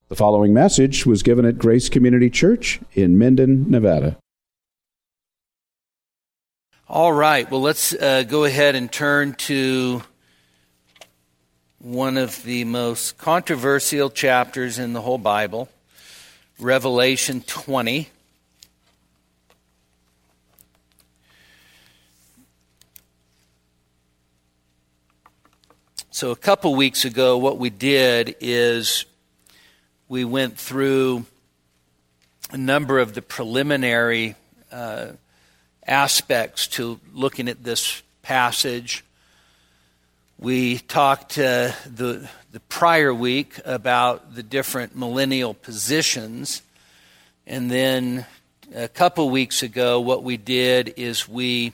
The following message was given at Grace Community Church in Minden, Nevada. All right, well, let's go ahead and turn to one of the most controversial chapters in the whole Bible, Revelation 20. So a couple weeks ago, what we did is we went through a number of the preliminary aspects to looking at this passage. We talked the prior week about the different millennial positions. And then a couple weeks ago, what we did is we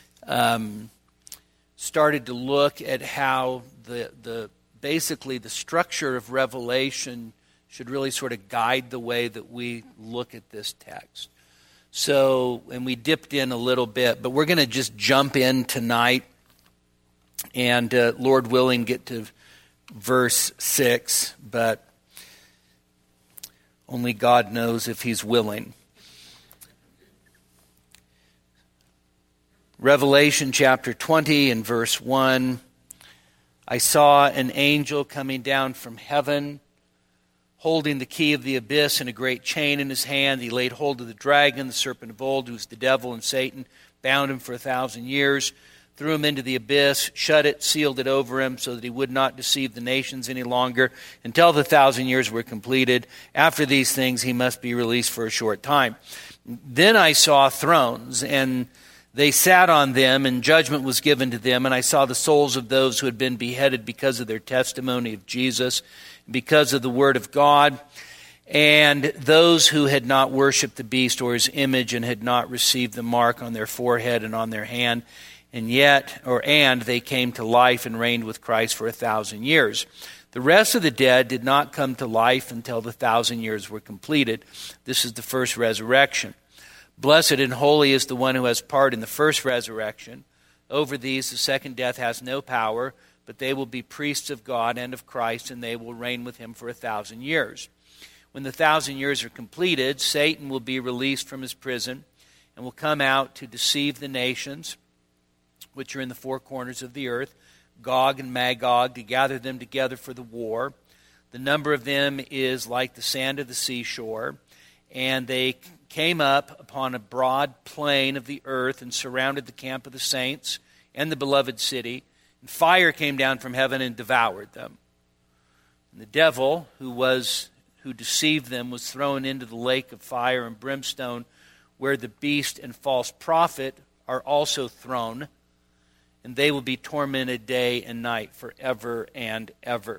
started to look at how basically the structure of Revelation should really sort of guide the way that we look at this text. So, and we dipped in a little bit, but we're going to just jump in tonight and, Lord willing, get to verse 6, but only God knows if He's willing. Revelation chapter 20 and verse 1, I saw an angel coming down from heaven, holding the key of the abyss and a great chain in his hand. He laid hold of the dragon, the serpent of old, who is the devil and Satan, bound him for 1,000 years, threw him into the abyss, shut it, sealed it over him, so that he would not deceive the nations any longer until the 1,000 years were completed. After these things, he must be released for a short time. Then I saw thrones, and they sat on them, and judgment was given to them. And I saw the souls of those who had been beheaded because of their testimony of Jesus, because of the word of God, and those who had not worshipped the beast or his image and had not received the mark on their forehead and on their hand, and they came to life and reigned with Christ for 1,000 years. The rest of the dead did not come to life until the 1,000 years were completed. This is the first resurrection. Blessed and holy is the one who has part in the first resurrection. Over these the second death has no power, but they will be priests of God and of Christ, and they will reign with him for 1,000 years. When the 1,000 years are completed, Satan will be released from his prison and will come out to deceive the nations, which are in the four corners of the earth, Gog and Magog, to gather them together for the war. The number of them is like the sand of the seashore, and they came up upon a broad plain of the earth and surrounded the camp of the saints and the beloved city. And fire came down from heaven and devoured them. And the devil, who deceived them, was thrown into the lake of fire and brimstone, where the beast and false prophet are also thrown, and they will be tormented day and night forever and ever.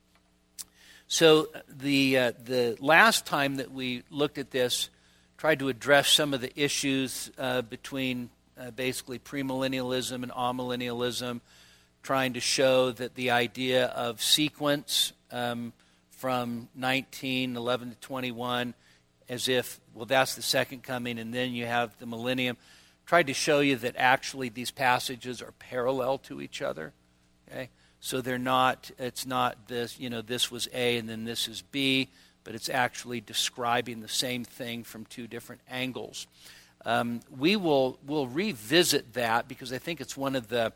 So the last time that we looked at this, tried to address some of the issues between basically premillennialism and amillennialism, trying to show that the idea of sequence from 1911 to 21, as if, well, that's the second coming, and then you have the millennium. Tried to show you that actually these passages are parallel to each other. Okay, so they're not. It's not this. This was A and then this is B, but it's actually describing the same thing from two different angles. We'll revisit that because I think it's one of the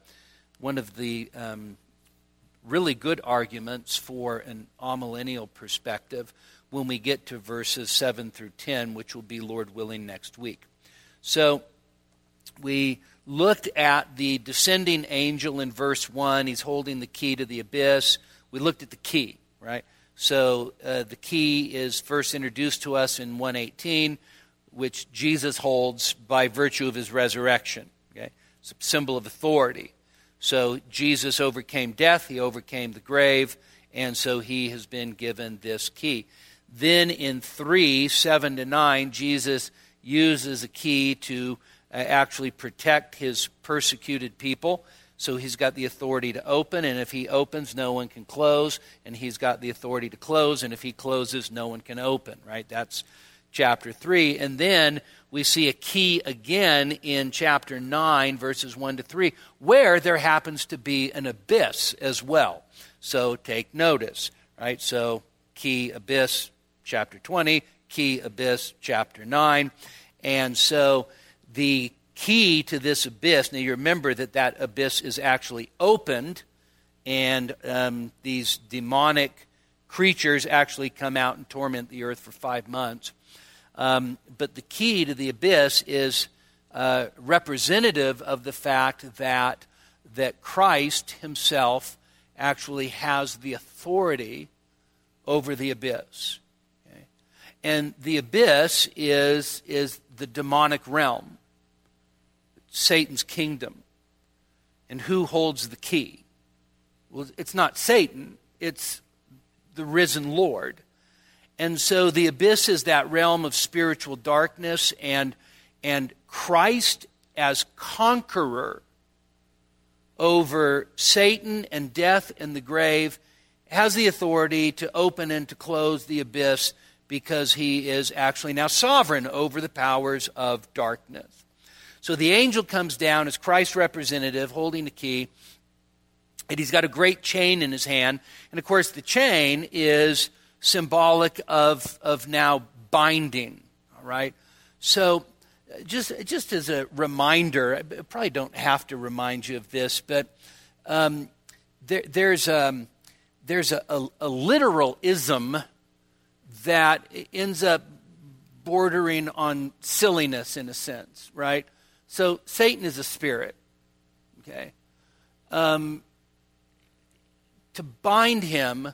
really good arguments for an amillennial perspective when we get to verses 7 through 10, which will be, Lord willing, next week. So we looked at the descending angel in verse 1. He's holding the key to the abyss. We looked at the key, right? So the key is first introduced to us in 1:18, which Jesus holds by virtue of his resurrection. Okay, it's a symbol of authority. So Jesus overcame death, he overcame the grave, and so he has been given this key. Then in 3:7-9, Jesus uses a key to actually protect his persecuted people. So he's got the authority to open, and if he opens, no one can close, and he's got the authority to close, and if he closes, no one can open, right? That's chapter 3. And then we see a key again in chapter 9, verses 1-3, where there happens to be an abyss as well. So take notice, right? So key, abyss, chapter 20, key, abyss, chapter 9. And so the key to this abyss, now you remember that abyss is actually opened, and these demonic creatures actually come out and torment the earth for 5 months. But the key to the abyss is representative of the fact that Christ himself actually has the authority over the abyss. Okay? And the abyss is the demonic realm, Satan's kingdom. And who holds the key? Well, it's not Satan, it's the risen Lord. And so the abyss is that realm of spiritual darkness, and Christ as conqueror over Satan and death and the grave has the authority to open and to close the abyss, because he is actually now sovereign over the powers of darkness. So the angel comes down as Christ's representative holding the key, and he's got a great chain in his hand. And of course the chain is symbolic of now binding, all right? So just as a reminder, I probably don't have to remind you of this, but there's a literalism that ends up bordering on silliness in a sense, right? So Satan is a spirit, okay? To bind him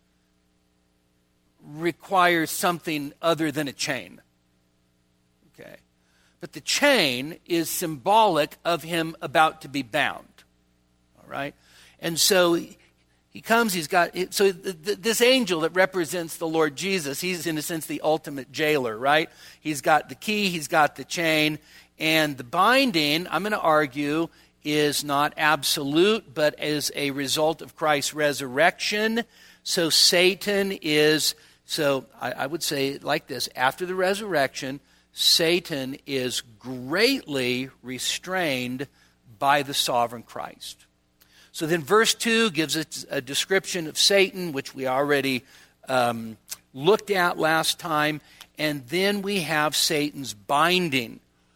requires something other than a chain, okay? But the chain is symbolic of him about to be bound, all right? And so he comes, this angel that represents the Lord Jesus, he's in a sense the ultimate jailer, right? He's got the key, he's got the chain, and the binding, I'm going to argue, is not absolute, but is a result of Christ's resurrection. So Satan is, I would say it like this, after the resurrection, Satan is greatly restrained by the sovereign Christ. So then verse 2 gives us a description of Satan, which we already looked at last time. And then we have Satan's binding.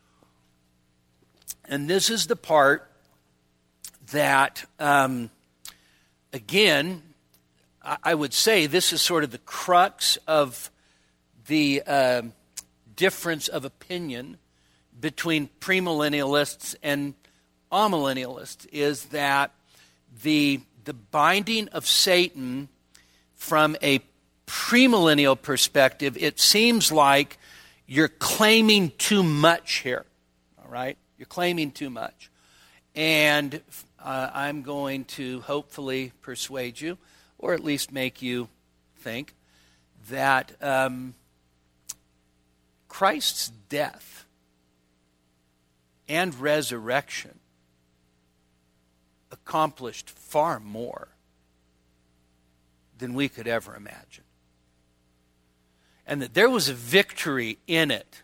And this is the part that, again, I would say this is sort of the crux of the difference of opinion between premillennialists and amillennialists, is that the binding of Satan from a premillennial perspective, it seems like you're claiming too much here, all right? You're claiming too much. And I'm going to hopefully persuade you, or at least make you think, that Christ's death and resurrection accomplished far more than we could ever imagine. And that there was a victory in it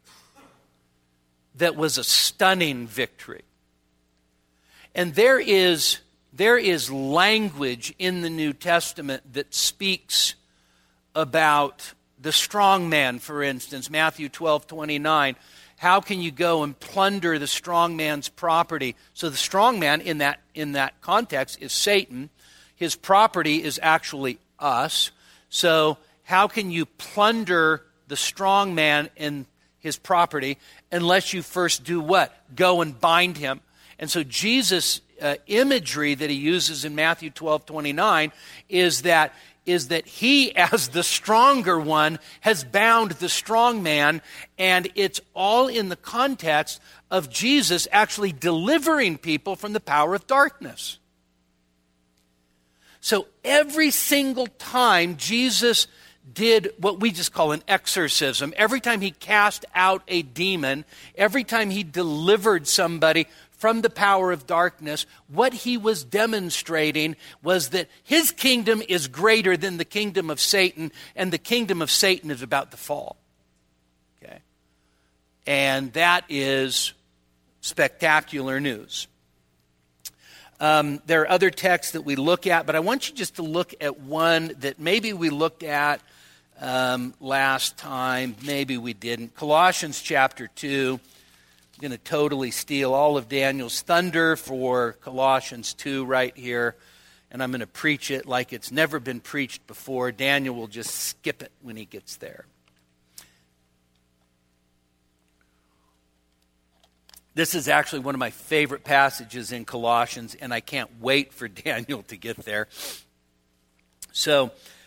that was a stunning victory. And there is language in the New Testament that speaks about the strong man, for instance, Matthew 12:29. How can you go and plunder the strong man's property? So the strong man in that context is Satan. His property is actually us. So how can you plunder the strong man in his property unless you first do what? Go and bind him. And so Jesus' imagery that he uses in Matthew 12:29 is that he, as the stronger one, has bound the strong man, and it's all in the context of Jesus actually delivering people from the power of darkness. So every single time Jesus did what we just call an exorcism, every time he cast out a demon, every time he delivered somebody from the power of darkness, what he was demonstrating was that his kingdom is greater than the kingdom of Satan, and the kingdom of Satan is about to fall. Okay? And that is spectacular news. There are other texts that we look at, but I want you just to look at one that maybe we looked at last time. Maybe we didn't. Colossians chapter 2. I'm going to totally steal all of Daniel's thunder for Colossians 2 right here. And I'm going to preach it like it's never been preached before. Daniel will just skip it when he gets there. This is actually one of my favorite passages in Colossians, and I can't wait for Daniel to get there. So,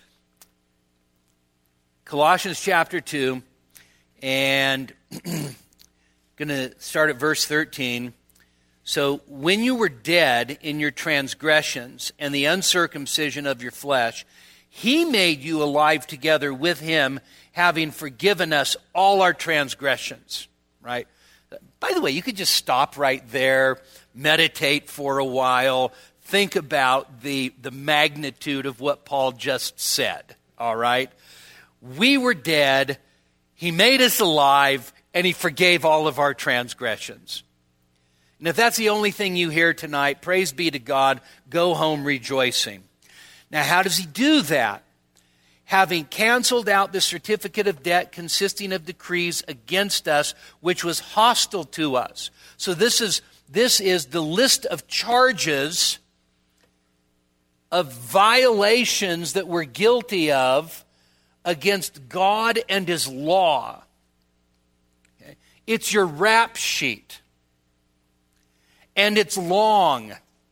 Colossians chapter 2, and going to start at verse 13. So, when you were dead in your transgressions and the uncircumcision of your flesh, he made you alive together with him, having forgiven us all our transgressions. Right? By the way, you could just stop right there, meditate for a while, think about the magnitude of what Paul just said. All right? We were dead, he made us alive, and he forgave all of our transgressions. And if that's the only thing you hear tonight, praise be to God, go home rejoicing. Now, how does he do that? Having canceled out the certificate of debt consisting of decrees against us, which was hostile to us. So this is the list of charges of violations that we're guilty of against God and his law. Okay? It's your rap sheet. And it's long.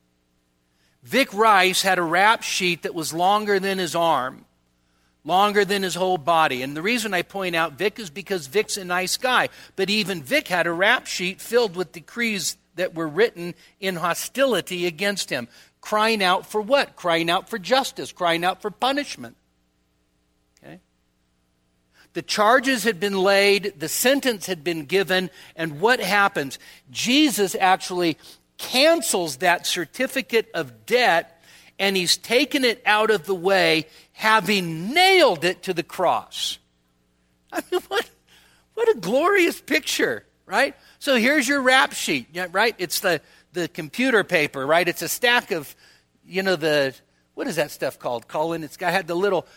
Vic Rice had a rap sheet that was longer than his arm, longer than his whole body. And the reason I point out Vic is because Vic's a nice guy. But even Vic had a rap sheet filled with decrees that were written in hostility against him. Crying out for what? Crying out for justice, crying out for punishment. Okay? The charges had been laid, the sentence had been given, and what happens? Jesus actually cancels that certificate of debt, and he's taken it out of the way, having nailed it to the cross. I mean, what a glorious picture, right? So here's your rap sheet, right? It's the computer paper, right? It's a stack of, what is that stuff called, Colin? It's got had the little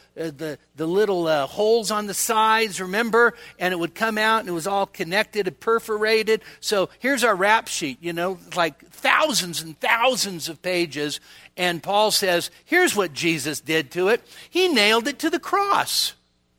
holes on the sides, remember? And it would come out, and it was all connected and perforated. So here's our rap sheet, like thousands and thousands of pages. And Paul says, here's what Jesus did to it. He nailed it to the cross.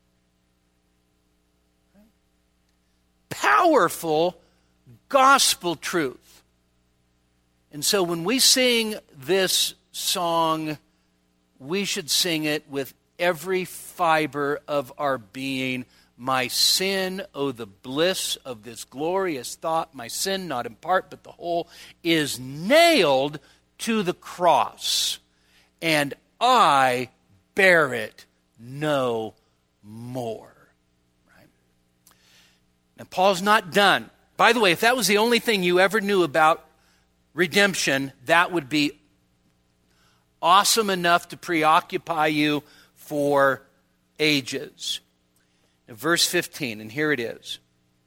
Powerful gospel truth. And so when we sing this song, we should sing it with every fiber of our being. My sin, oh the bliss of this glorious thought, my sin, not in part but the whole, is nailed to the cross, and I bear it no more. Right? Now Paul's not done. By the way, if that was the only thing you ever knew about redemption, that would be awesome enough to preoccupy you for ages. Now, verse 15, and here it is.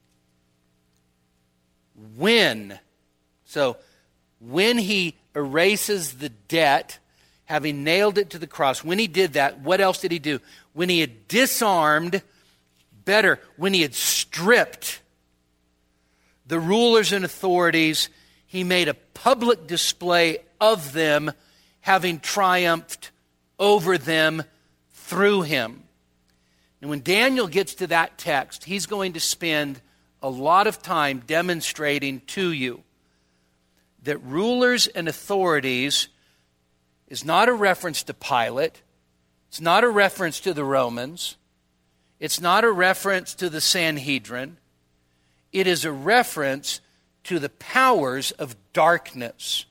When he erases the debt, having nailed it to the cross, when he did that, what else did he do? When he had disarmed, when he had stripped the rulers and authorities, he made a public display of them, having triumphed over them through him. And when Daniel gets to that text, he's going to spend a lot of time demonstrating to you that rulers and authorities is not a reference to Pilate. It's not a reference to the Romans. It's not a reference to the Sanhedrin. It is a reference to the powers of darkness.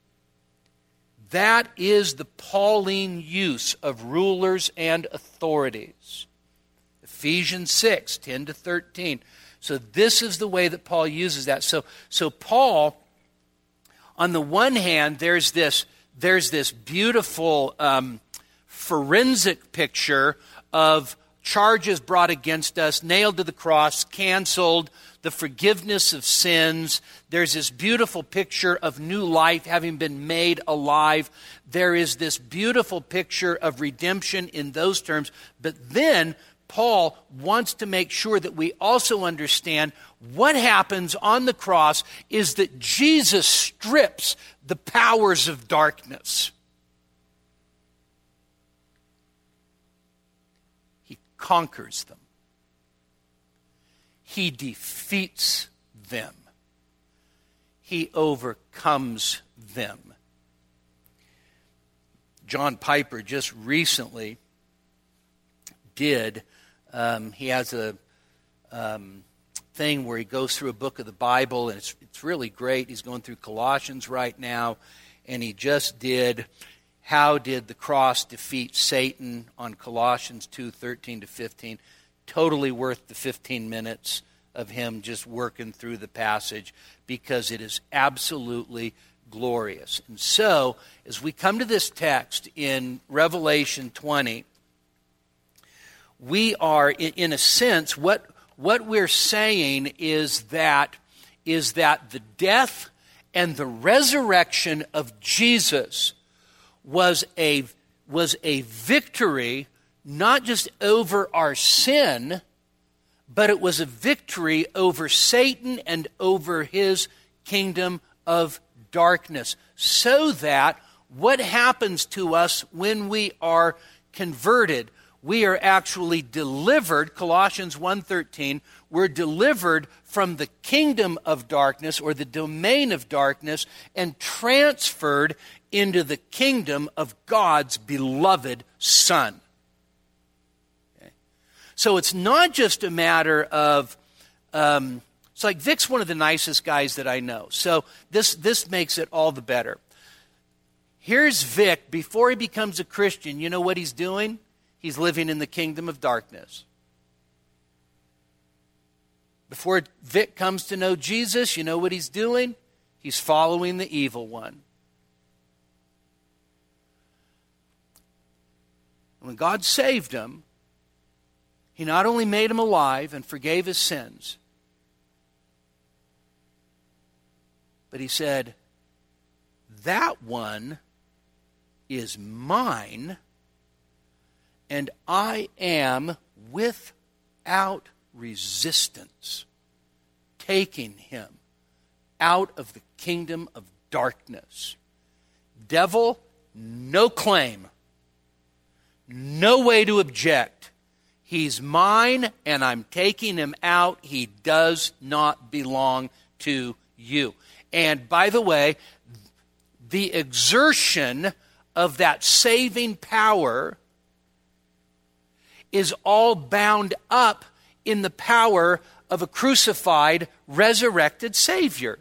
That is the Pauline use of rulers and authorities. Ephesians 6, 10 to 13. So this is the way that Paul uses that. So Paul, on the one hand, there's this beautiful forensic picture of charges brought against us, nailed to the cross, canceled, the forgiveness of sins. There's this beautiful picture of new life having been made alive. There is this beautiful picture of redemption in those terms. But then Paul wants to make sure that we also understand what happens on the cross is that Jesus strips the powers of darkness. He conquers them. He defeats them. He overcomes them. John Piper just recently did, he has a thing where he goes through a book of the Bible, and it's really great. He's going through Colossians right now, and he just did, how did the cross defeat Satan on Colossians 2:13-15. Totally worth the 15 minutes of him just working through the passage, because it is absolutely glorious. And so, as we come to this text in Revelation 20, we are, in a sense, what we're saying is that the death and the resurrection of Jesus was a victory not just over our sin, but it was a victory over Satan and over his kingdom of darkness. So that what happens to us when we are converted, we are actually delivered, Colossians 1:13, we're delivered from the kingdom of darkness or the domain of darkness and transferred into the kingdom of God's beloved Son. Okay? So it's not just a matter of, it's like Vic's one of the nicest guys that I know. So this makes it all the better. Here's Vic, before he becomes a Christian, you know what he's doing? He's living in the kingdom of darkness. Before Vic comes to know Jesus, you know what he's doing? He's following the evil one. When God saved him, he not only made him alive and forgave his sins, but he said, that one is mine, and I am without resistance taking him out of the kingdom of darkness. Devil, no claim, no way to object. He's mine, and I'm taking him out. He does not belong to you. And by the way, the exertion of that saving power is all bound up in the power of a crucified, resurrected Savior.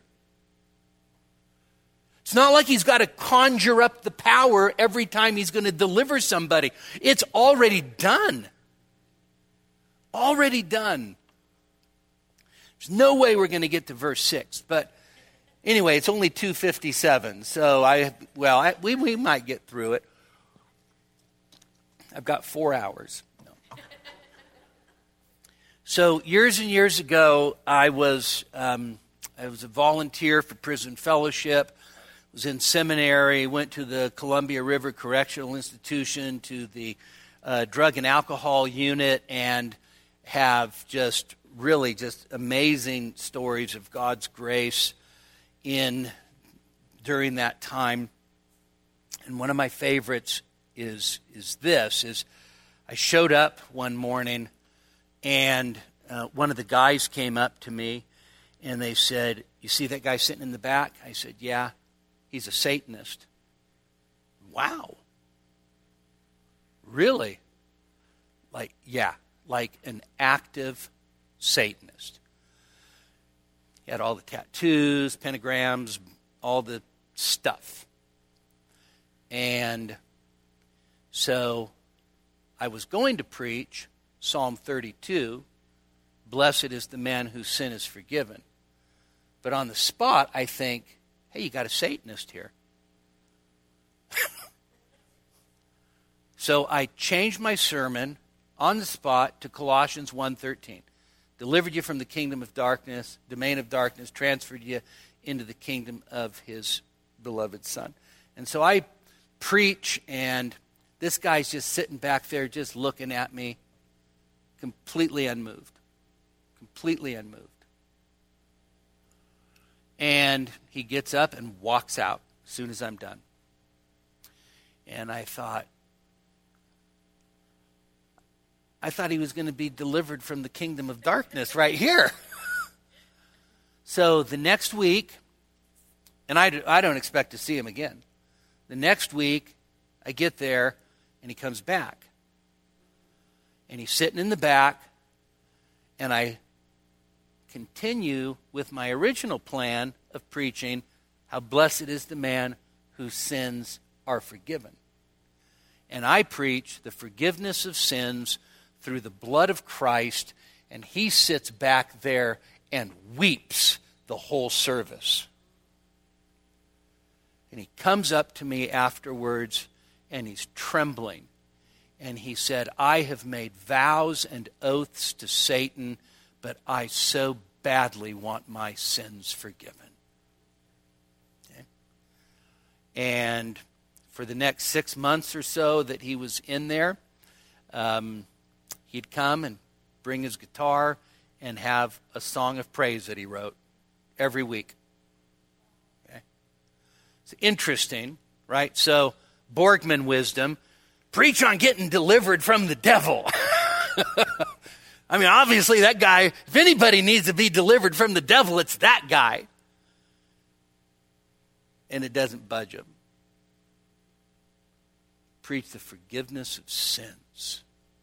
It's not like he's got to conjure up the power every time he's going to deliver somebody. It's already done. Already done. There's no way we're going to get to verse 6, but anyway, it's only 2:57, so we might get through it. I've got 4 hours. No. So years and years ago, I was a volunteer for Prison Fellowship. Was in seminary. Went to the Columbia River Correctional Institution, to the drug and alcohol unit, and have just really just amazing stories of God's grace during that time. And one of my favorites is I showed up one morning, and one of the guys came up to me, and they said, "You see that guy sitting in the back?" I said, "Yeah, he's a Satanist." Wow. Really? Like an active Satanist. He had all the tattoos, pentagrams, all the stuff. And so I was going to preach Psalm 32, blessed is the man whose sin is forgiven. But on the spot, I think, hey, you got a Satanist here. So I changed my sermon on the spot to Colossians 1:13. Delivered you from the kingdom of darkness, domain of darkness, transferred you into the kingdom of his beloved Son. And so I preach, and this guy's just sitting back there just looking at me, completely unmoved. Completely unmoved. And he gets up and walks out as soon as I'm done. And I thought he was going to be delivered from the kingdom of darkness right here. So the next week, and I don't expect to see him again. The next week, I get there, and he comes back. And he's sitting in the back, and I continue with my original plan of preaching how blessed is the man whose sins are forgiven. And I preach the forgiveness of sins through the blood of Christ, and he sits back there and weeps the whole service. And he comes up to me afterwards, and he's trembling. And he said, I have made vows and oaths to Satan, but I so badly want my sins forgiven. Okay? And for the next 6 months or so that he was in there, he'd come and bring his guitar and have a song of praise that he wrote every week. Okay? It's interesting, right? So, Borgman wisdom, preach on getting delivered from the devil. I mean, obviously that guy, if anybody needs to be delivered from the devil, it's that guy. And it doesn't budge him. Preach the forgiveness of sins.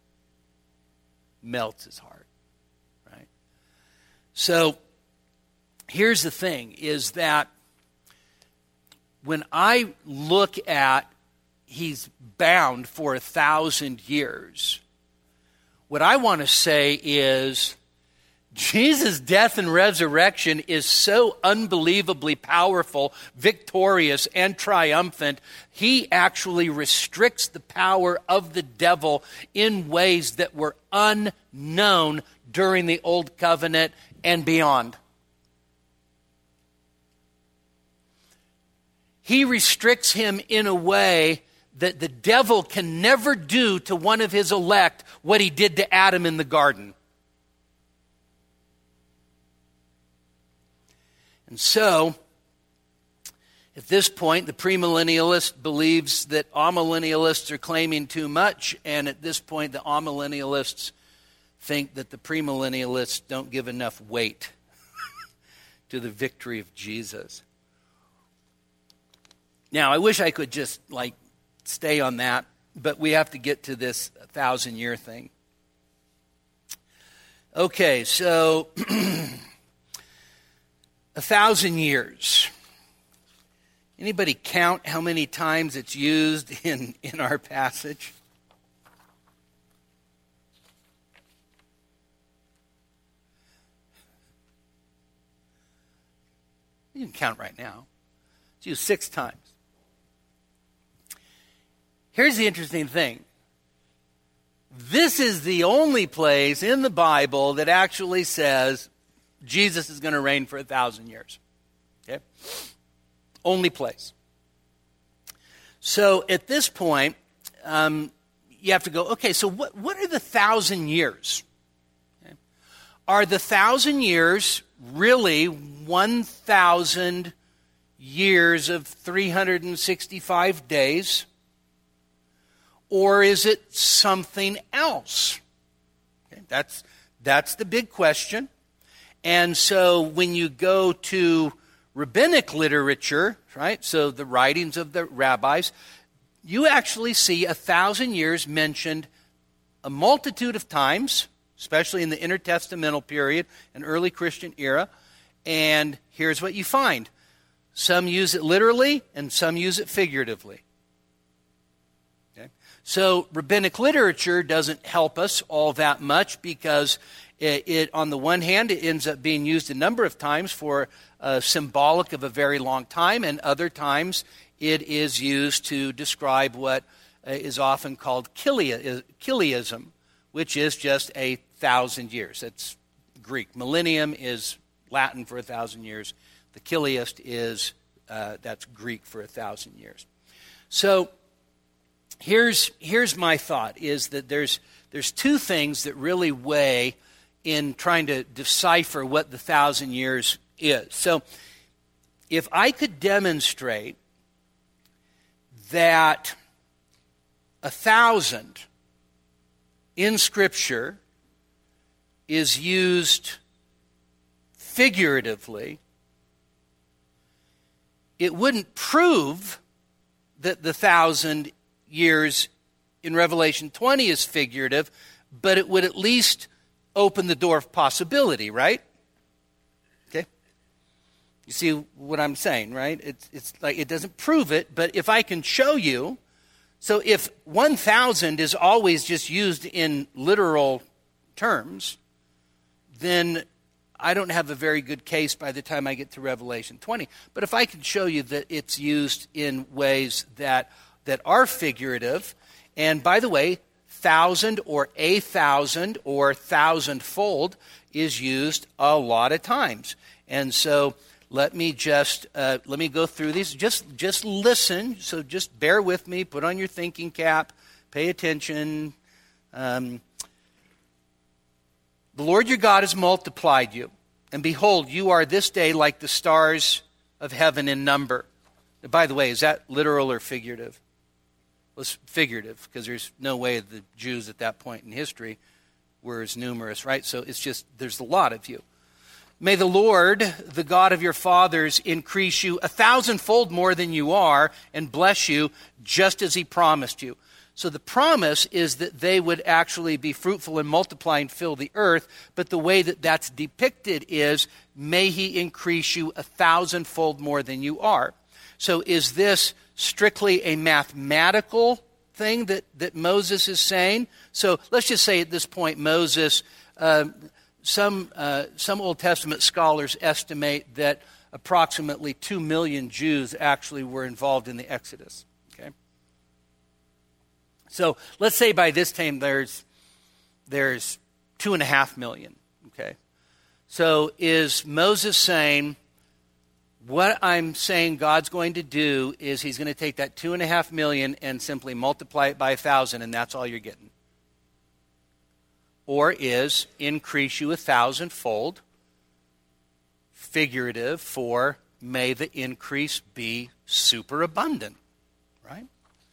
Melts his heart, right? So, here's the thing, is that when I look at he's bound for 1,000 years, what I want to say is Jesus' death and resurrection is so unbelievably powerful, victorious, and triumphant. He actually restricts the power of the devil in ways that were unknown during the Old Covenant and beyond. He restricts him in a way that the devil can never do to one of his elect what he did to Adam in the garden. And so, at this point, the premillennialist believes that amillennialists are claiming too much, and at this point, the amillennialists think that the premillennialists don't give enough weight to the victory of Jesus. Now, I wish I could just, stay on that, but we have to get to this 1,000-year thing. Okay, so 1,000 years. Anybody count how many times it's used in our passage? You can count right now. It's used 6 times. Here's the interesting thing. This is the only place in the Bible that actually says Jesus is going to reign for 1,000 years. Okay? Only place. So at this point, you have to go, okay, so what are the 1,000 years? Okay. Are the 1,000 years really 1,000 years of 365 days? Or is it something else? Okay, that's the big question. And so when you go to rabbinic literature, right, so the writings of the rabbis, you actually see 1,000 years mentioned a multitude of times, especially in the intertestamental period and early Christian era. And here's what you find. Some use it literally and some use it figuratively. So rabbinic literature doesn't help us all that much because it on the one hand, it ends up being used a number of times for symbolic of a very long time, and other times it is used to describe what is often called chiliasm, which is just 1,000 years. That's Greek. Millennium is Latin for 1,000 years. The chiliast is, that's Greek for 1,000 years. So, Here's my thought, is that there's there's two things that really weigh in trying to decipher what the 1,000 years is. So if I could demonstrate that 1,000 in Scripture is used figuratively, it wouldn't prove that the 1,000 years in Revelation 20 is figurative, but it would at least open the door of possibility, right? Okay? You see what I'm saying, right? It's like it doesn't prove it, but if I can show you, so if 1,000 is always just used in literal terms, then I don't have a very good case by the time I get to Revelation 20. But if I can show you that it's used in ways that are figurative, and by the way, 1,000 or 1,000 or 1,000-fold is used a lot of times. And so let me go through these. Just listen. So just bear with me. Put on your thinking cap. Pay attention. The Lord your God has multiplied you, and behold, you are this day like the stars of heaven in number. And by the way, is that literal or figurative? Well, it's figurative, because there's no way the Jews at that point in history were as numerous, right? So it's just, there's a lot of you. May the Lord, the God of your fathers, increase you 1,000-fold more than you are, and bless you just as he promised you. So the promise is that they would actually be fruitful and multiply and fill the earth, but the way that that's depicted is, may he increase you 1,000-fold more than you are. So is this strictly a mathematical thing that Moses is saying? So let's just say at this point, Moses, some Old Testament scholars estimate that approximately 2 million Jews actually were involved in the Exodus. Okay, so let's say by this time there's 2.5 million. Okay, so is Moses saying, what I'm saying God's going to do is he's going to take that 2.5 million and simply multiply it by 1,000, and that's all you're getting? Or is increase you 1,000-fold figurative for may the increase be superabundant, right?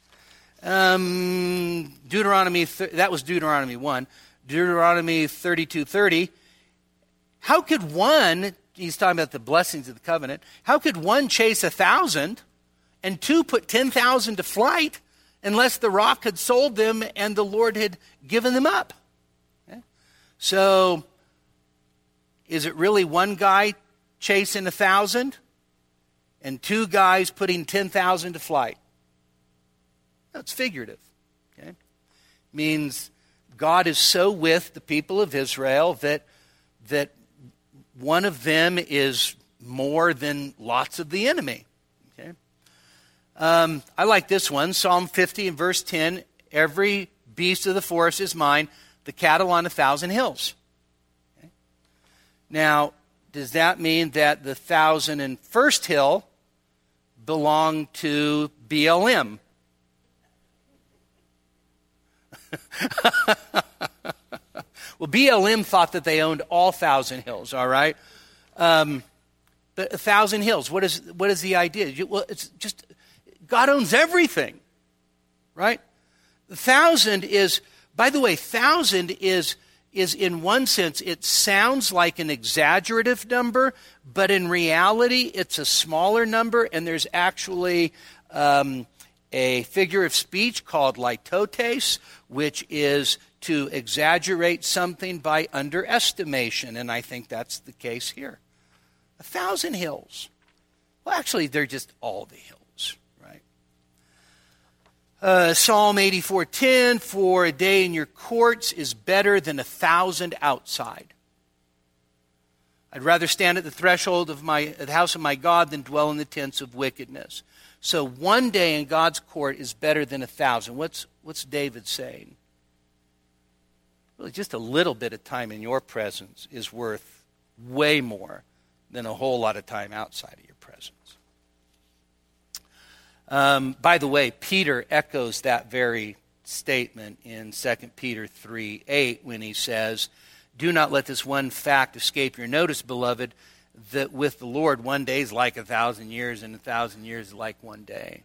Deuteronomy, that was Deuteronomy 1. Deuteronomy 32:30. How could one, he's talking about the blessings of the covenant, how could one chase 1,000 and two put 10,000 to flight unless the rock had sold them and the Lord had given them up? Okay. So, is it really one guy chasing 1,000 and two guys putting 10,000 to flight? That's figurative. Okay? Means God is so with the people of Israel that one of them is more than lots of the enemy. Okay? I like this one, Psalm 50 and verse 10. Every beast of the forest is mine, the cattle on 1,000 hills. Okay? Now, does that mean that the 1,001st hill belong to BLM? Well, BLM thought that they owned all 1,000 hills, all right? But 1,000 hills, what is the idea? Well, it's just, God owns everything, right? 1,000 is, by the way, 1,000 is in one sense, it sounds like an exaggerative number, but in reality, it's a smaller number, and there's actually a figure of speech called litotes, which is to exaggerate something by underestimation, and I think that's the case here. 1,000 hills. Well, actually, they're just all the hills, right? Psalm 84:10, for a day in your courts is better than 1,000 outside. I'd rather stand at the threshold of the house of my God than dwell in the tents of wickedness. So one day in God's court is better than 1,000. What's David saying? Well, just a little bit of time in your presence is worth way more than a whole lot of time outside of your presence. By the way, Peter echoes that very statement in 2 Peter 3:8 when he says, "Do not let this one fact escape your notice, beloved, that with the Lord 1 day is like 1,000 years, and 1,000 years is like 1 day."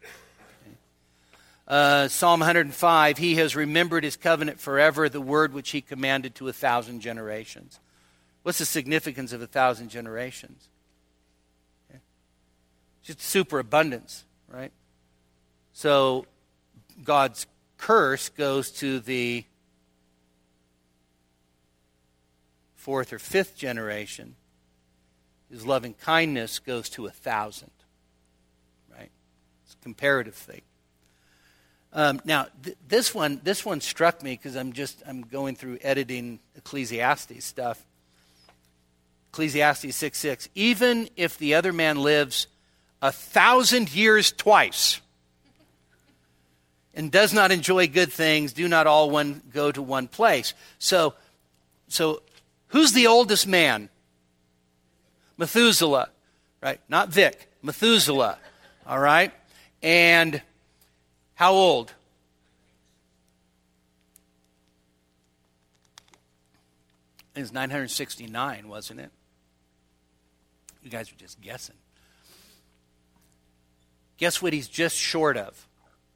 Psalm 105, "He has remembered his covenant forever, the word which he commanded to 1,000 generations." What's the significance of 1,000 generations? Okay. Just superabundance, right? So God's curse goes to the 4th or 5th generation. His loving kindness goes to 1,000, right? It's a comparative thing. Now, this one struck me because I'm going through editing Ecclesiastes stuff. Ecclesiastes 6:6. "Even if the other man lives 1,000 years twice and does not enjoy good things, do not all one go to one place." So who's the oldest man? Methuselah, right? Not Vic, Methuselah, all right? And how old? It was 969, wasn't it? You guys are just guessing. Guess what he's just short of?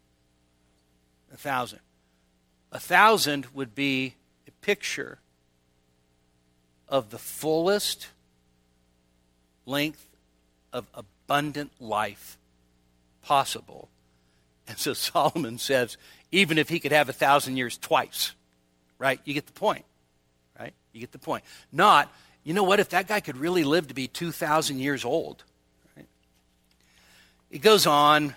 1,000. 1,000 would be a picture of the fullest length of abundant life possible. And so Solomon says, even if he could have 1,000 years twice, right? You get the point, right? You get the point. Not, you know what, if that guy could really live to be 2,000 years old, right? It goes on,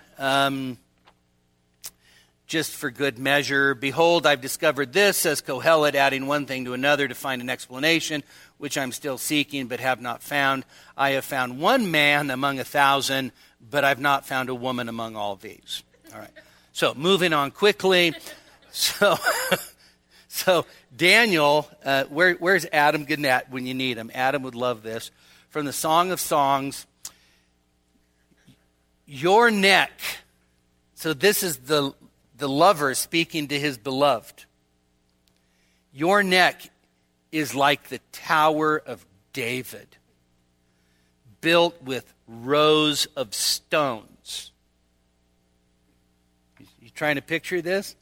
just for good measure. "Behold, I've discovered this," says Kohelet, adding one thing to another to find an explanation, "which I'm still seeking but have not found. I have found one man among 1,000, but I've not found a woman among all these." All right. So moving on quickly. So Daniel, where's Adam Gannett when you need him? Adam would love this. From the Song of Songs, "Your neck." So this is the lover speaking to his beloved. "Your neck is like the Tower of David, built with rows of stones." You trying to picture this?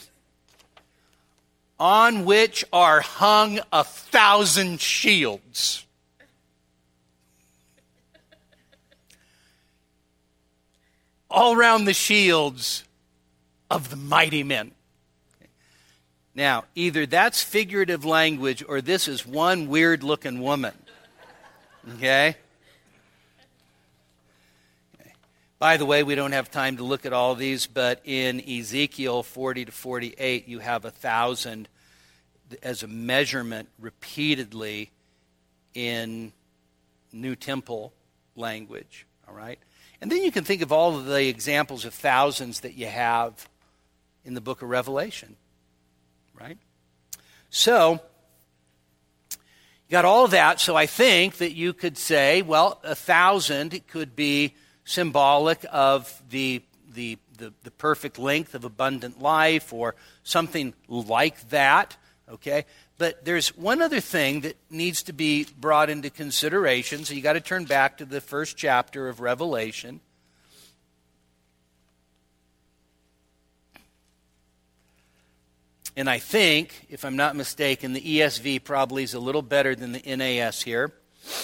"On which are hung 1,000 shields." All around the shields of the mighty men. Now, either that's figurative language or this is one weird-looking woman. Okay? By the way, we don't have time to look at all these, but in Ezekiel 40 to 48, you have 1,000 as a measurement repeatedly in New Temple language. All right? And then you can think of all of the examples of thousands that you have in the book of Revelation, right? So, you got all of that. So I think that you could say, well, 1,000 could be symbolic of the perfect length of abundant life or something like that, okay? But there's one other thing that needs to be brought into consideration. So you got to turn back to the first chapter of Revelation. And I think, if I'm not mistaken, the ESV probably is a little better than the NAS here.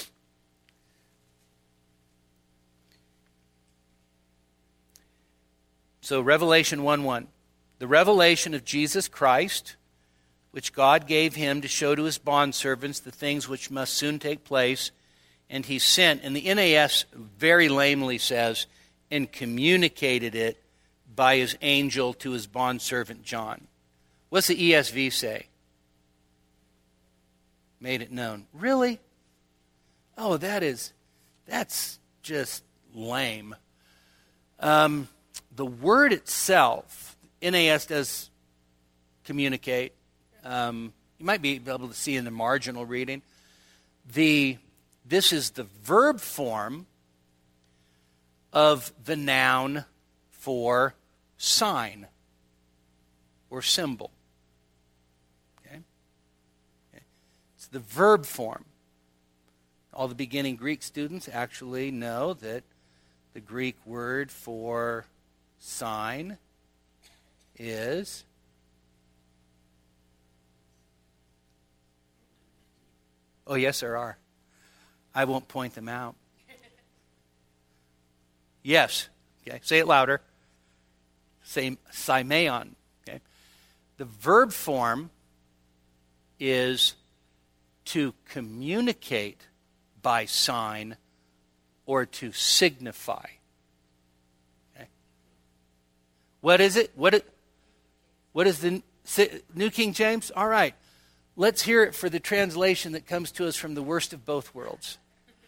So Revelation 1:1. "The revelation of Jesus Christ, which God gave him to show to his bondservants the things which must soon take place, and he sent," and the NAS very lamely says, "and communicated it by his angel to his bondservant John." What's the ESV say? "Made it known." Really? Oh, that's just lame. The word itself, NAS does communicate. You might be able to see in the marginal reading. This is the verb form of the noun for sign. or symbol. Okay? It's the verb form. All the beginning Greek students actually know that the Greek word for sign is oh, yes, there are. I won't point them out. Yes. Okay. Say it louder. Say Simeon. Okay. The verb form is to communicate by sign or to signify. Okay. What is it? What is the New King James? All right. Let's hear it for the translation that comes to us from the worst of both worlds.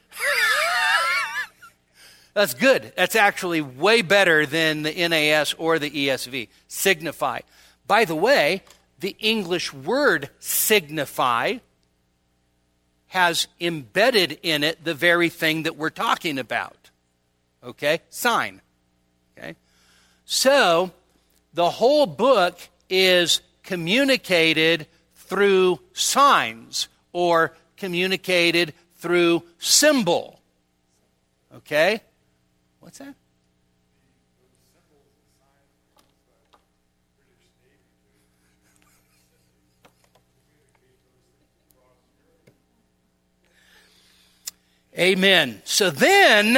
That's good. That's actually way better than the NAS or the ESV. Signify. By the way, the English word signify has embedded in it the very thing that we're talking about. Okay? Sign. Okay? So, the whole book is communicated through signs or communicated through symbol. Okay? What's that? Amen. So then,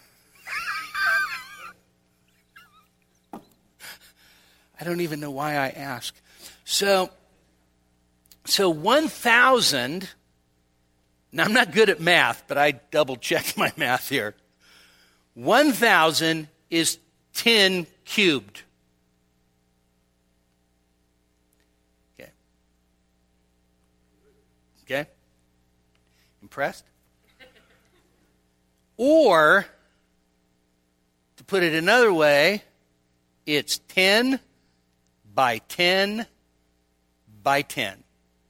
I don't even know why I ask. So 1,000, now I'm not good at math, but I double-checked my math here. 1,000 is 10 cubed. Okay. Okay? Impressed? Or, to put it another way, it's 10 by 10 by 10.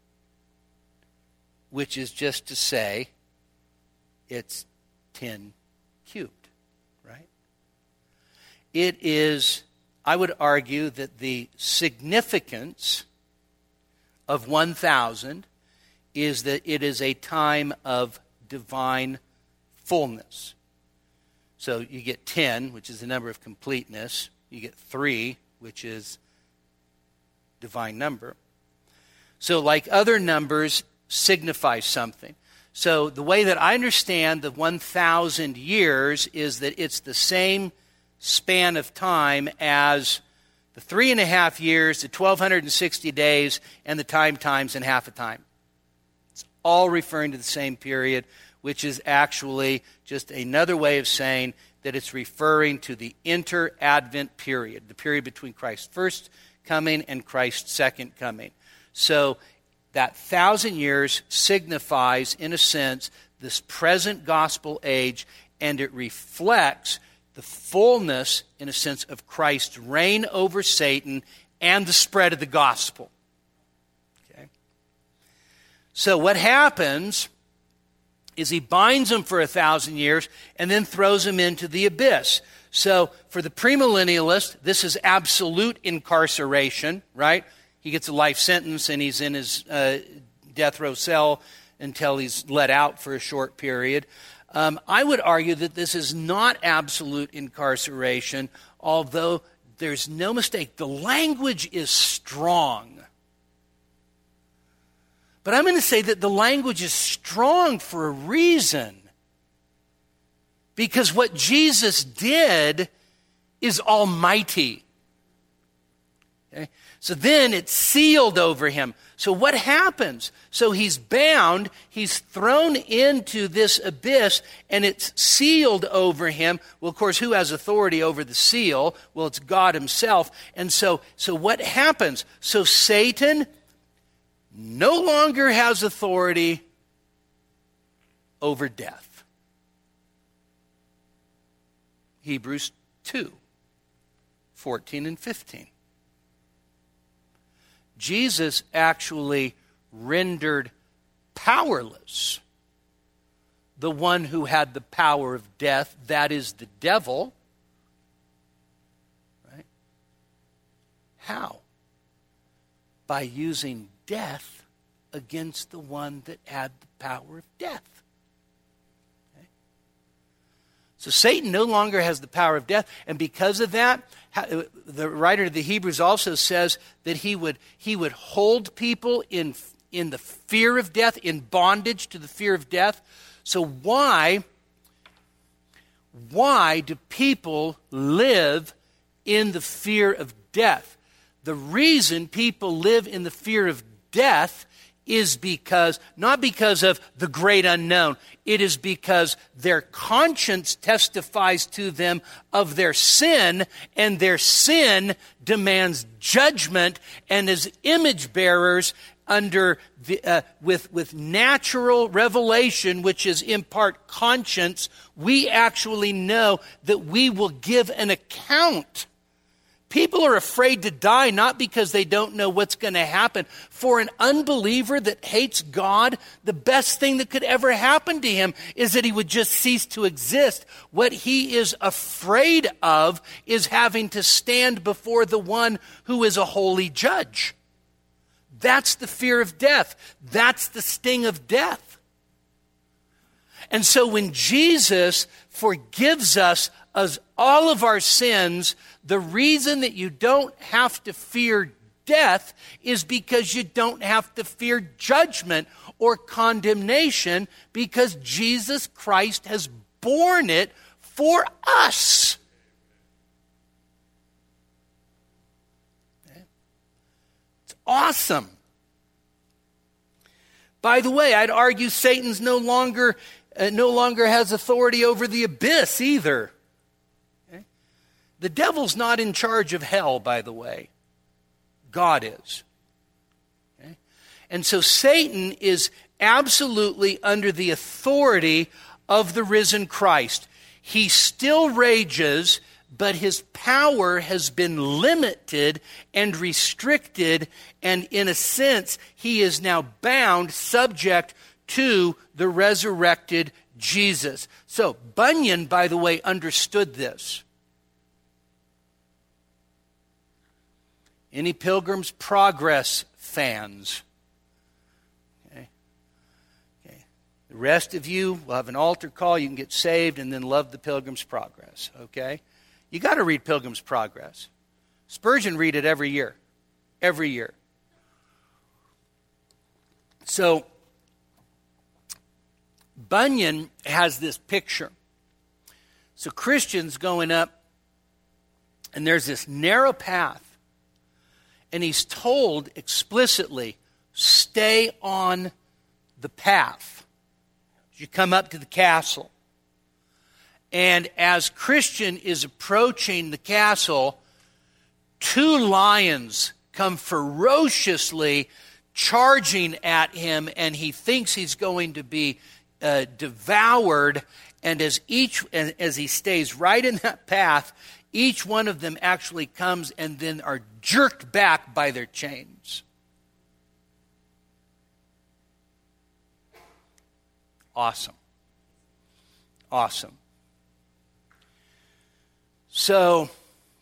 Which is just to say, it's 10 cubed. Right? It is, I would argue that the significance of 1,000 is that it is a time of divine fullness. So you get 10, which is the number of completeness. You get 3, which is divine number. So like other numbers, signifies something. So the way that I understand the 1,000 years is that it's the same span of time as the 3.5 years, the 1,260 days, and the times and half a time. It's all referring to the same period, which is actually just another way of saying that it's referring to the inter-Advent period, the period between Christ's first coming and Christ's second coming. So that 1,000 years signifies, in a sense, this present gospel age, and it reflects the fullness, in a sense, of Christ's reign over Satan and the spread of the gospel. Okay? So what happens is he binds them for 1,000 years and then throws them into the abyss. So for the premillennialist, this is absolute incarceration, right? He gets a life sentence and he's in his death row cell until he's let out for a short period. I would argue that this is not absolute incarceration, although there's no mistake. The language is strong. But I'm going to say that the language is strong for a reason. Because what Jesus did is almighty. Okay? So then it's sealed over him. So what happens? So he's bound, he's thrown into this abyss, and it's sealed over him. Well, of course, who has authority over the seal? Well, it's God himself. And so what happens? So Satan no longer has authority over death. Hebrews 2:14 and 15. Jesus actually rendered powerless the one who had the power of death, that is the devil. Right? How? by using death against the one that had the power of death. Okay? So Satan no longer has the power of death, and because of that, the writer of the Hebrews also says that he would hold people in the fear of death, in bondage to the fear of death. So why do people live in the fear of death? The reason people live in the fear of death is not because of the great unknown. It is because their conscience testifies to them of their sin, and their sin demands judgment, and as image bearers under with natural revelation, which is in part conscience, we actually know that we will give an account. People are afraid to die not because they don't know what's going to happen. For an unbeliever that hates God, the best thing that could ever happen to him is that he would just cease to exist. What he is afraid of is having to stand before the one who is a holy judge. That's the fear of death. That's the sting of death. And so when Jesus forgives us all of our sins, the reason that you don't have to fear death is because you don't have to fear judgment or condemnation, because Jesus Christ has borne it for us. It's awesome. By the way, I'd argue Satan's no longer has authority over the abyss either. Okay? The devil's not in charge of hell, by the way. God is. Okay? And so Satan is absolutely under the authority of the risen Christ. He still rages, but his power has been limited and restricted, and in a sense, he is now bound, subject to the resurrected Jesus. So Bunyan, by the way, understood this. Any Pilgrim's Progress fans? Okay. The rest of you will have an altar call. You can get saved and then love the Pilgrim's Progress. Okay? You got to read Pilgrim's Progress. Spurgeon read it every year. Every year. So Bunyan has this picture. So Christian's going up, and there's this narrow path. And he's told explicitly, stay on the path. You come up to the castle. And as Christian is approaching the castle, two lions come ferociously charging at him, and he thinks he's going to be devoured. And as he stays right in that path, each one of them actually comes and then are jerked back by their chains. Awesome. Awesome. So,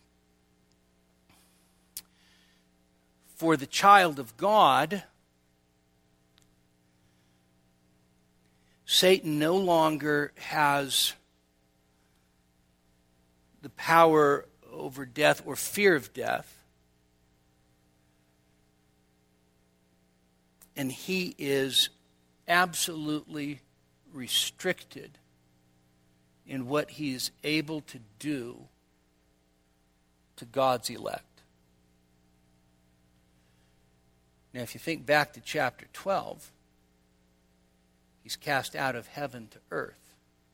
for the child of God, Satan no longer has the power over death or fear of death. And he is absolutely restricted in what he's able to do to God's elect. Now, if you think back to chapter 12, he's cast out of heaven to earth.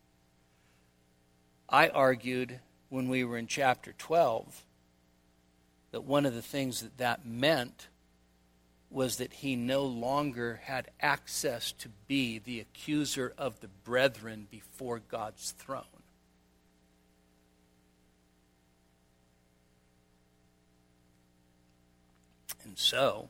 I argued when we were in chapter 12 that one of the things that meant was that he no longer had access to be the accuser of the brethren before God's throne. And so,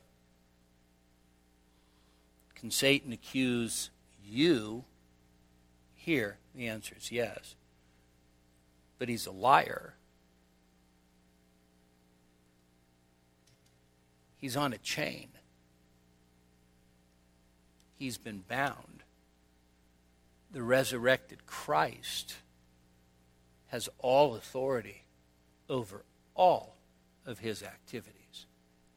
can Satan accuse you? Here, the answer is yes. But he's a liar. He's on a chain. he's been bound. The resurrected Christ has all authority over all of his activities.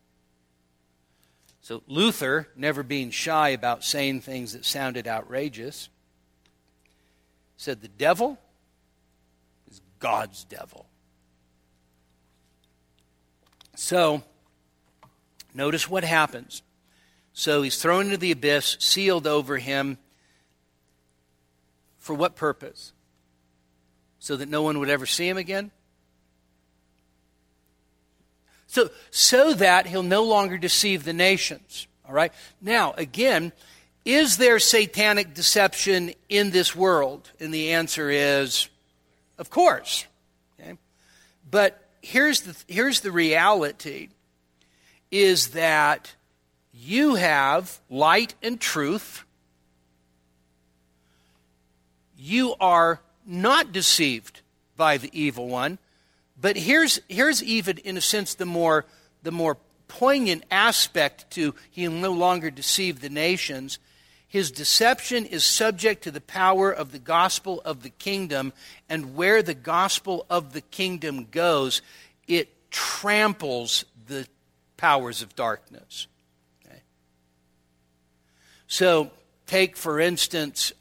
So Luther, never being shy about saying things that sounded outrageous, said the devil is God's devil. So, notice what happens. So he's thrown into the abyss, sealed over him. For what purpose? So that no one would ever see him again? So that he'll no longer deceive the nations. All right? Now, again, is there satanic deception in this world? And the answer is, of course. Okay? But here's the reality, is that you have light and truth. You are not deceived by the evil one. But here's even, in a sense, the more poignant aspect to he'll no longer deceive the nations. His deception is subject to the power of the gospel of the kingdom, and where the gospel of the kingdom goes, it tramples the powers of darkness. Okay? So, take for instance,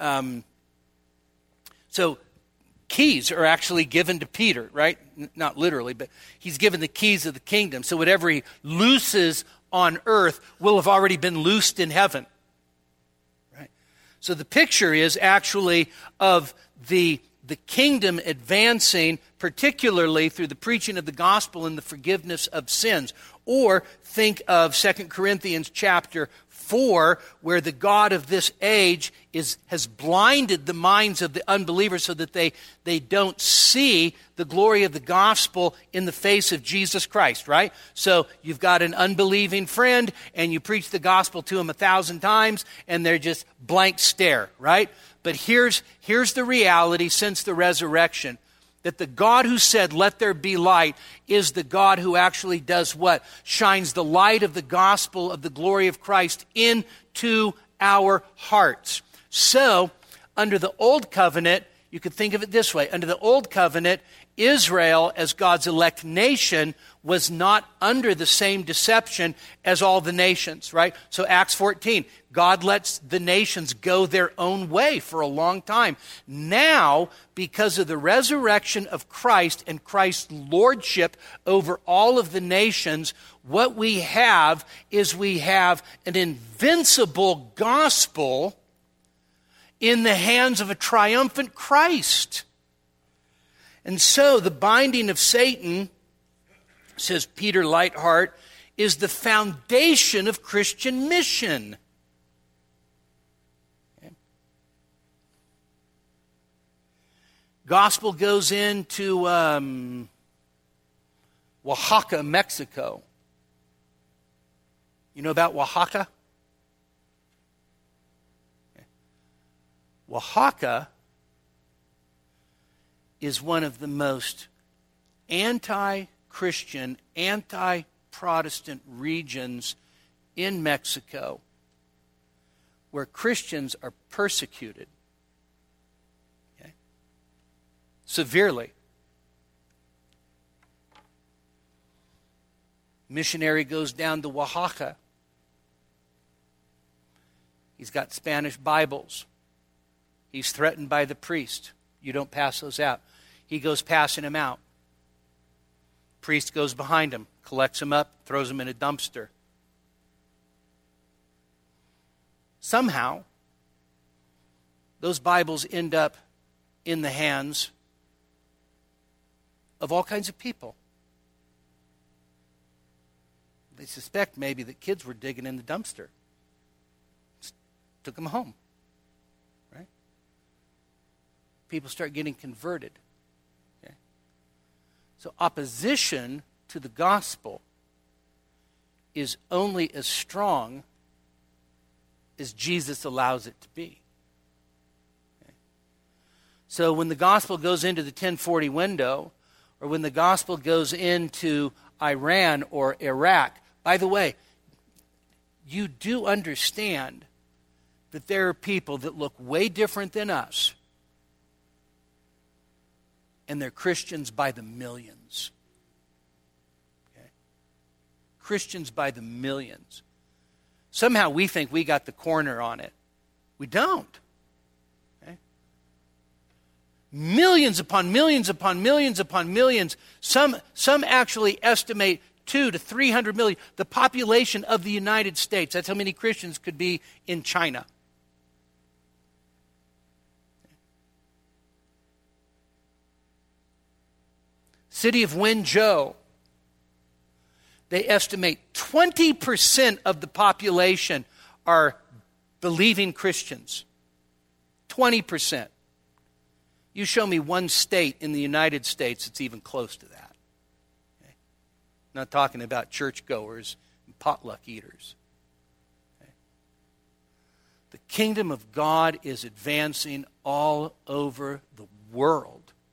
keys are actually given to Peter, right? Not literally, but he's given the keys of the kingdom. So whatever he looses on earth will have already been loosed in heaven. Right? So the picture is actually of the kingdom advancing, particularly through the preaching of the gospel and the forgiveness of sins. Or think of 2 Corinthians chapter 4, where the God of this age has blinded the minds of the unbelievers so that they don't see the glory of the gospel in the face of Jesus Christ, right? So you've got an unbelieving friend, and you preach the gospel to him 1,000 times, and they're just blank stare, right? But here's the reality since the resurrection, that the God who said, "Let there be light," is the God who actually does what? Shines the light of the gospel of the glory of Christ into our hearts. So, under the old covenant, you could think of it this way. Under the old covenant, Israel, as God's elect nation, was not under the same deception as all the nations, right? So Acts 14, God lets the nations go their own way for a long time. Now, because of the resurrection of Christ and Christ's lordship over all of the nations, what we have is we have an invincible gospel in the hands of a triumphant Christ. And so the binding of Satan, says Peter Leithart, is the foundation of Christian mission. Okay. Gospel goes into Oaxaca, Mexico. You know about Oaxaca? Okay. Oaxaca is one of the most anti-Christian, anti-Protestant regions in Mexico, where Christians are persecuted. Okay? Severely. Missionary goes down to Oaxaca. He's got Spanish Bibles. He's threatened by the priest. You don't pass those out. He goes passing them out. Priest goes behind him, collects them up, throws them in a dumpster. Somehow, those Bibles end up in the hands of all kinds of people. They suspect maybe that kids were digging in the dumpster. Just took them home. People start getting converted. Okay? So opposition to the gospel is only as strong as Jesus allows it to be. Okay? So when the gospel goes into the 1040 window, or when the gospel goes into Iran or Iraq, by the way, you do understand that there are people that look way different than us, and they're Christians by the millions. Okay? Christians by the millions. Somehow we think we got the corner on it. We don't. Okay? Millions upon millions upon millions upon millions. Some actually estimate 200 to 300 million. The population of the United States. That's how many Christians could be in China. City of Wenzhou. They estimate 20% of the population are believing Christians. 20%. You show me one state in the United States that's even close to that. Okay? I'm not talking about churchgoers and potluck eaters. Okay? The kingdom of God is advancing all over the world.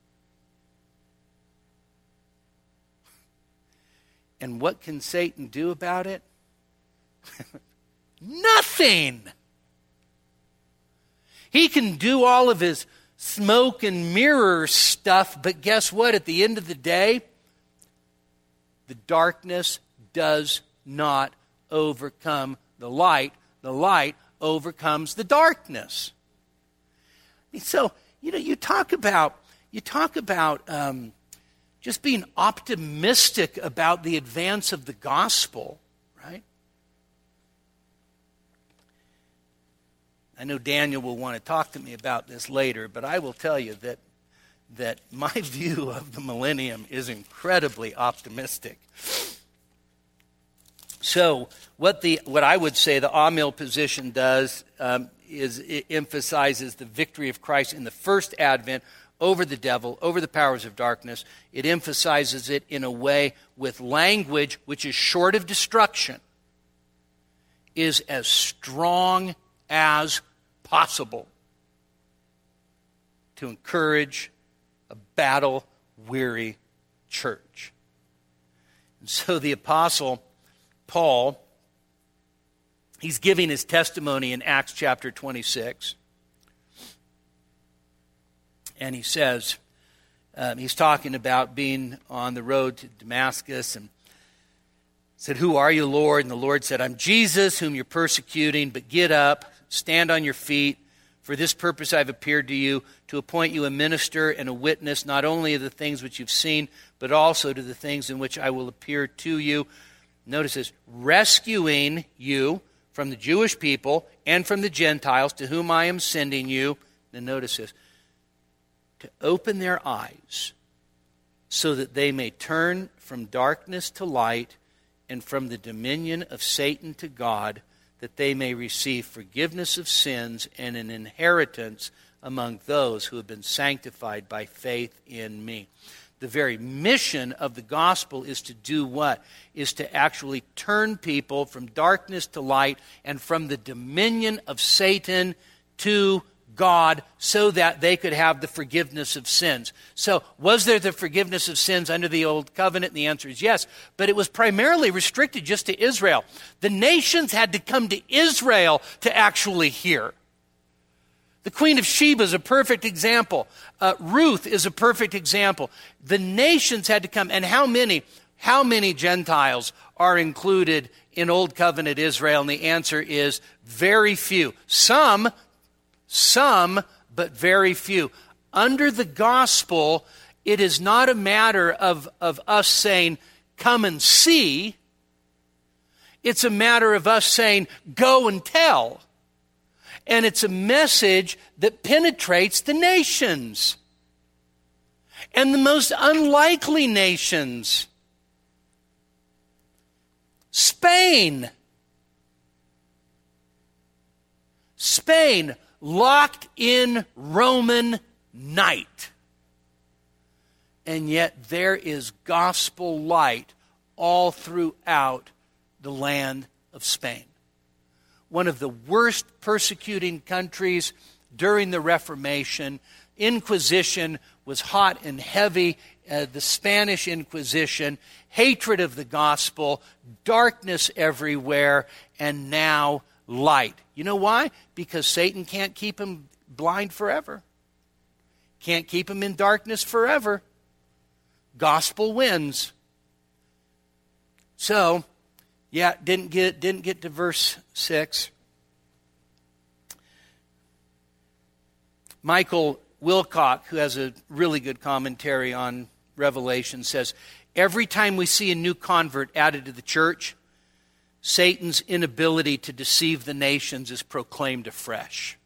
And what can Satan do about it? Nothing. He can do all of his smoke and mirror stuff, but guess what? At the end of the day, the darkness does not overcome the light. The light overcomes the darkness. So, you talk about just being optimistic about the advance of the gospel, right? I know Daniel will want to talk to me about this later, but I will tell you that my view of the millennium is incredibly optimistic. So what I would say the Amill position does is it emphasizes the victory of Christ in the first advent over the devil, over the powers of darkness. It emphasizes it in a way with language which is short of destruction, is as strong as possible to encourage a battle-weary church. And so the Apostle Paul, he's giving his testimony in Acts chapter 26. And he says, he's talking about being on the road to Damascus and said, "Who are you, Lord?" And the Lord said, "I'm Jesus, whom you're persecuting, but get up, stand on your feet. For this purpose I've appeared to you, to appoint you a minister and a witness, not only of the things which you've seen, but also to the things in which I will appear to you." Notice this, rescuing you from the Jewish people and from the Gentiles to whom I am sending you. Then notice this, to open their eyes so that they may turn from darkness to light and from the dominion of Satan to God, that they may receive forgiveness of sins and an inheritance among those who have been sanctified by faith in me. The very mission of the gospel is to do what? Is to actually turn people from darkness to light and from the dominion of Satan to God, so that they could have the forgiveness of sins. So, was there the forgiveness of sins under the old covenant? And the answer is yes, but it was primarily restricted just to Israel. The nations had to come to Israel to actually hear. The Queen of Sheba is a perfect example. Ruth is a perfect example. The nations had to come. And how many Gentiles are included in Old Covenant Israel? And the answer is very few. Some, but very few. Under the gospel, it is not a matter of us saying, "Come and see." It's a matter of us saying, "Go and tell." And it's a message that penetrates the nations. And the most unlikely nations. Spain, locked in Roman night. And yet there is gospel light all throughout the land of Spain. One of the worst persecuting countries during the Reformation. Inquisition was hot and heavy. The Spanish Inquisition, hatred of the gospel, darkness everywhere, and now light. You know why? Because Satan can't keep him blind forever. Can't keep him in darkness forever. Gospel wins. So, didn't get to verse 6. Michael Wilcock, who has a really good commentary on Revelation, says, every time we see a new convert added to the church, Satan's inability to deceive the nations is proclaimed afresh.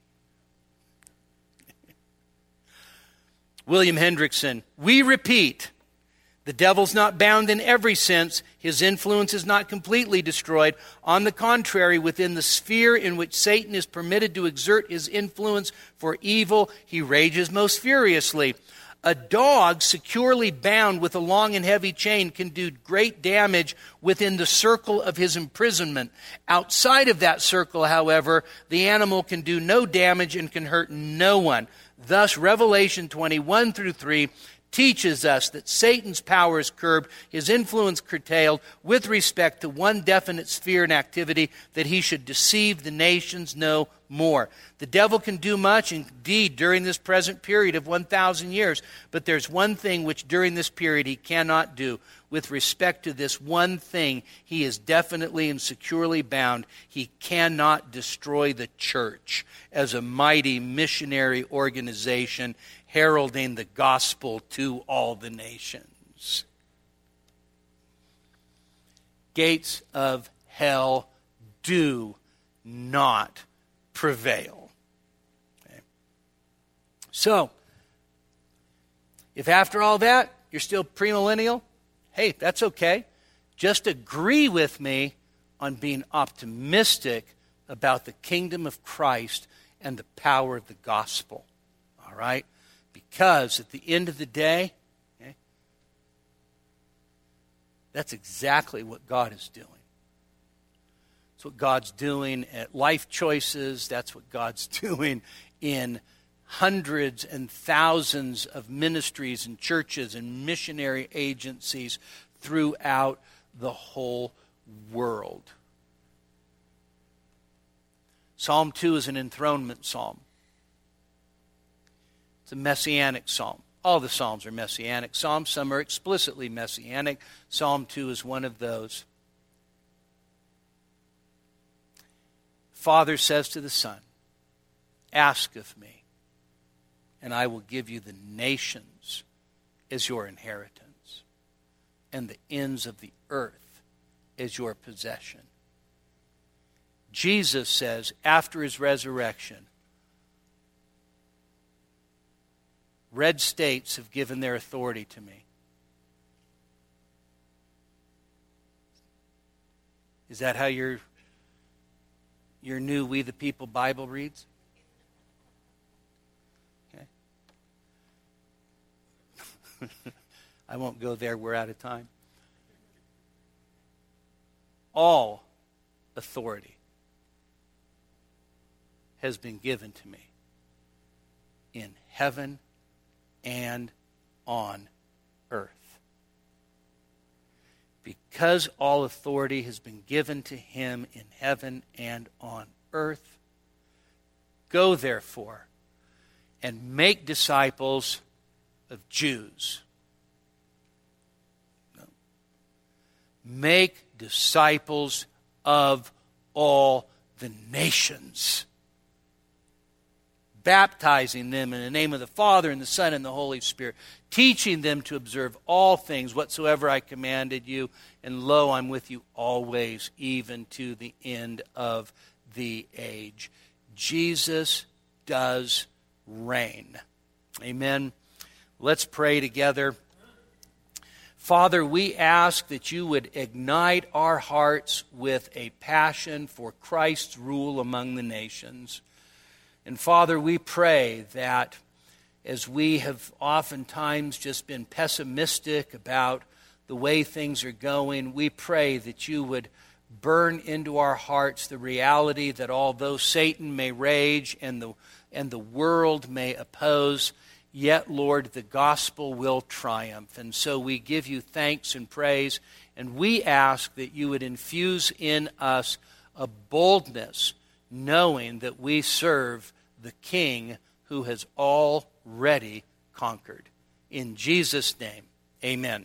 William Hendrickson, we repeat, the devil's not bound in every sense. His influence is not completely destroyed. On the contrary, within the sphere in which Satan is permitted to exert his influence for evil, he rages most furiously. A dog securely bound with a long and heavy chain can do great damage within the circle of his imprisonment. Outside of that circle, however, the animal can do no damage and can hurt no one. Thus, Revelation 21 through 3 teaches us that Satan's power is curbed, his influence curtailed, with respect to one definite sphere and activity, that he should deceive the nations no more. The devil can do much, indeed, during this present period of 1,000 years, but there's one thing which during this period he cannot do. With respect to this one thing, he is definitely and securely bound. He cannot destroy the church as a mighty missionary organization heralding the gospel to all the nations. Gates of hell do not prevail. Okay. So, if after all that you're still premillennial, hey, that's okay. Just agree with me on being optimistic about the kingdom of Christ and the power of the gospel. All right? Because at the end of the day, okay, that's exactly what God is doing. That's what God's doing at Life Choices. That's what God's doing in hundreds and thousands of ministries and churches and missionary agencies throughout the whole world. Psalm 2 is an enthronement psalm. It's a messianic psalm. All the psalms are messianic psalms. Some are explicitly messianic. Psalm 2 is one of those. Father says to the Son, ask of me, and I will give you the nations as your inheritance, and the ends of the earth as your possession. Jesus says, after his resurrection, red states have given their authority to me. Is that how your new We the People Bible reads? Okay. I won't go there. We're out of time. All authority has been given to me in heaven and on earth. Because all authority has been given to him in heaven and on earth, go therefore and make disciples of Jews. No. Make disciples of all the nations, baptizing them in the name of the Father and the Son and the Holy Spirit, teaching them to observe all things whatsoever I commanded you, and lo, I'm with you always, even to the end of the age. Jesus does reign. Amen. Let's pray together. Father, we ask that you would ignite our hearts with a passion for Christ's rule among the nations. And Father, we pray that as we have oftentimes just been pessimistic about the way things are going, we pray that you would burn into our hearts the reality that although Satan may rage and the world may oppose, yet, Lord, the gospel will triumph. And so we give you thanks and praise, and we ask that you would infuse in us a boldness knowing that we serve the King who has already conquered. In Jesus' name, amen.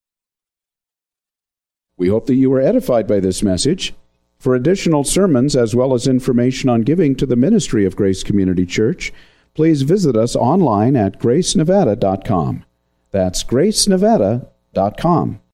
We hope that you were edified by this message. For additional sermons as well as information on giving to the ministry of Grace Community Church, please visit us online at gracenevada.com. That's gracenevada.com.